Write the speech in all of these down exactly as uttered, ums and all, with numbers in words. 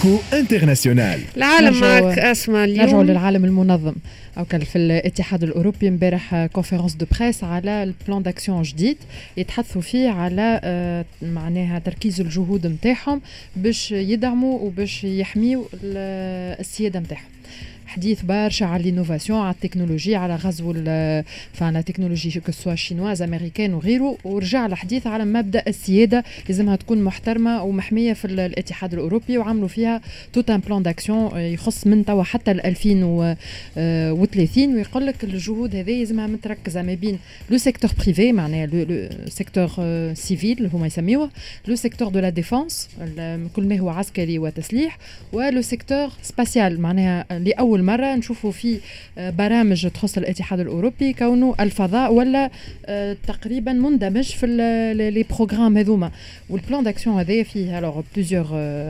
إيكو انترناسيونال. العالم معك أسمع اليوم. نرجعوا للعالم المنظم أو كان في الاتحاد الأوروبي امبارح كونفرنس دو بريس على البلان داكسيون جديد يتحدثوا فيه على معناها تركيز الجهود متاعهم باش يدعموا وباش يحميوا السيادة متاعهم. حديث برشا على الانوفاسيون، على التكنولوجيا، على غزو فانا تكنولوجي كسوا شينواز امريكان وغيره، ورجع الحديث على مبدا السياده لازمها تكون محترمه ومحميه في الاتحاد الاوروبي، وعملوا فيها توت ان بلان داكسيون يخص من توا حتى ألفين وثلاثين، ويقول لك الجهود هذه لازمها متركزه ما بين لو سيكتور بريفي معناها لو سيكتور سيفيل اللي هما يسميوه لو سيكتور دو لا ديفونس كل ما هو عسكري وتسليح، ولو سيكتور سباسيال معناها لأول مرة نشوفوا في برامج تخص الاتحاد الأوروبي كونه الفضاء ولا تقريبا مندمج في لي بروغرام هذوما. والبلان داكسيون هذايا فيه الوغ بليزيور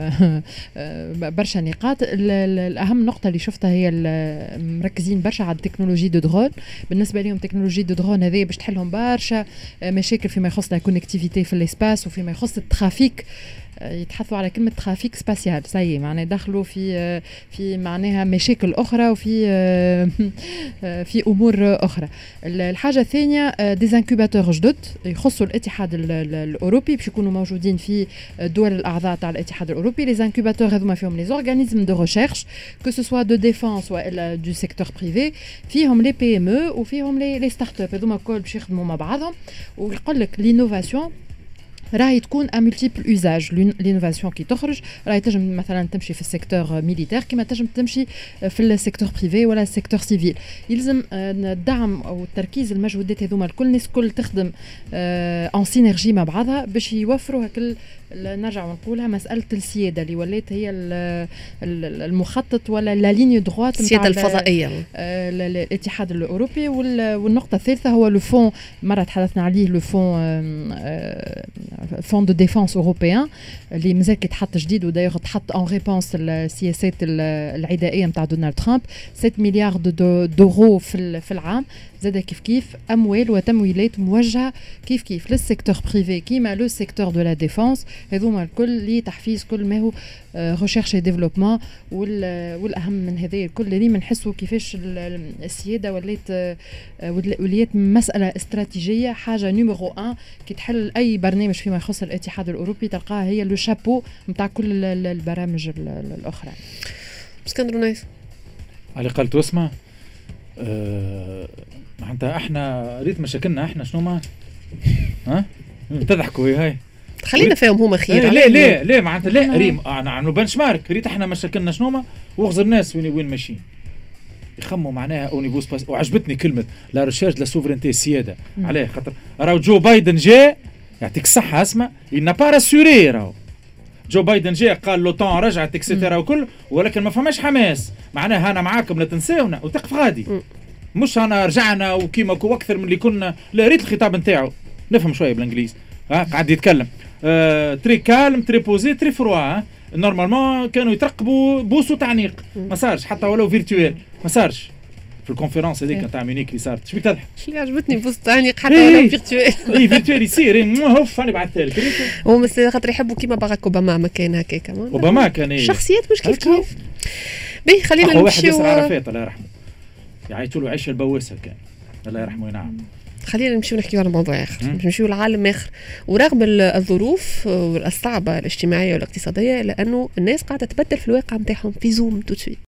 برشا نقاط. الأهم نقطة اللي شفتها هي مركزين برشا على التكنولوجي دو درون. بالنسبة لهم تكنولوجي دو درون هذايا باش تحلهم برشا مشاكل فيما يخص لا كونكتيفيتي في الاسباس وفيما يخص الترافيك. يتحدثوا على كلمة ترافيك سباسيال ساي معناها دخلوا في في معناها مشاكل أخرى وفي في أمور أخرى. الحاجة الثانية ديزانكوباتور جدد يخصوا الاتحاد الأوروبي باش يكونوا موجودين في الدول الأعضاء تاع الاتحاد الأوروبي. لي زانكوباتور هذوما فيهم لي زورغانيزم دو ريشيرش كو سو سوا دو ديفونس ولا دو سيكتور بريفي، فيهم لي بي ام او وفيهم لي لي ستارت اب هذوما الكل باش يخدموا مع بعضهم. ويقول لك لينوفاسيون راهي تكون ا مولتيبل اوزاج. لينوفاسيون كي تخرج راهي تنجم مثلا تمشي في السيكتور ميليتير كما تنجم تمشي في السيكتور بريفي ولا السيكتور سيفيل. يلزم الدعم او التركيز المجهودات هذوما الكل الناس الكل تخدم ان سينرجي مع بعضها باش يوفروا هكل نرجع ونقولها مساله السياده اللي ولات هي المخطط ولا لا ليني دروات السياده الفضائيه الاتحاد الاوروبي. والنقطه الثالثه هو لو فون مره تحدثنا عليه لو فون فون دو ديفونس اوروبيان اللي مازال كيتحط جديد ودايوغ تحط اون ريبونس السياسات العدائيه نتاع دونالد ترامب سبعة مليار دورو في في العام. زاد كيف كيف اموال وتمويلات موجهه كيف كيف للسيكتور بريفي كيما لو سيكتور دو لا ديفونس هذوما الكل لتحفيز كل ما هو ريشيرش ديفلوبمون. والاهم من هذا الكل اللي منحسوا كيفاش السياده ولات ولات مساله استراتيجيه حاجه نيميرو واحد كي تحل اي برنامج فيما يخص الاتحاد الاوروبي تلقاها هي لو شابو نتاع كل البرامج الاخرى. اسكندر نايف على قلت واسمع أه معناتها احنا ريت مشاكلنا احنا شنو ما ها تضحكوا هاي خلينا فيهم هما خير. لا لا لا معناتها لا ريم انا عنو بنش مارك ريت احنا مشاكلنا شنو ما وغزر الناس وين وين ماشيين يخموا معناها او نيفو سباس. وعجبتني كلمه لا ريشيرش لا سوفرينتي السياده عليه خاطر راهو جو بايدن جاء يعطيك الصحه اسمع ينا با راسوري راهو جو بايدن جاء قال لوطون رجعت اكسيتيرا وكل ولكن ما فماش حماس معناها انا معاكم لا تنساونا وتقف غادي مش انا رجعنا وكيما كو اكثر من اللي كنا. لا ريت الخطاب نتاعو نفهم شويه بالانجليزي ها قاعد يتكلم آه، تري كالم تري بوزي تري فروا. نورمالمون كانوا يترقبوا بوسو تعنيق ما صارش حتى ولو فيرتوال ما صارش في الكونفرنس هذيك نتاع ميونيك اللي صارت. شبيك تضحك؟ اللي عجبتني بوسو تعنيق حتى ولو فيرتوال. اي فيرتوال يصير هوف انا بعثت لك هو مثل خاطر يحبوا كيما باراك اوباما ما كان هكا كمان اوباما كان ايه شخصيات مش كيف كيف. باهي خلينا نمشيو واحد نمشيو عرفات الله يرحمه يعيطوا له عيش البواسه كان الله يرحمه ينعم. خلينا نمشيو نحكيو على موضوع آخر نمشيو لعالم آخر. ورغم الظروف الصعبة الاجتماعية والاقتصادية لأنه الناس قاعدة تبدل في الواقع متاعهم في زوم توتسويت.